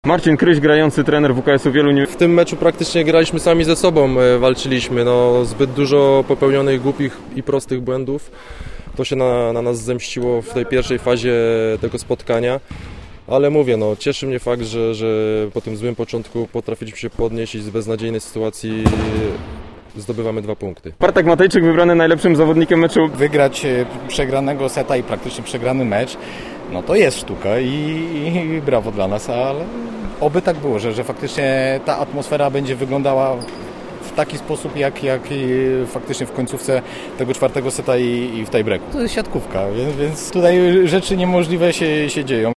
Marcin Kryś, grający trener WKS-u Wieluń. W tym meczu praktycznie graliśmy sami ze sobą, walczyliśmy. Zbyt dużo popełnionych głupich i prostych błędów. To się na nas zemściło w tej pierwszej fazie tego spotkania. Ale mówię, cieszy mnie fakt, że po tym złym początku potrafiliśmy się podnieść i z beznadziejnej sytuacji zdobywamy 2 punkty. Bartek Matejczyk wybrany najlepszym zawodnikiem meczu. Wygrać przegranego seta i praktycznie przegrany mecz, to jest sztuka i brawo dla nas, ale oby tak było, że faktycznie ta atmosfera będzie wyglądała w taki sposób, jak faktycznie w końcówce tego 4. seta i w tiebreaku. To jest siatkówka, więc tutaj rzeczy niemożliwe się dzieją.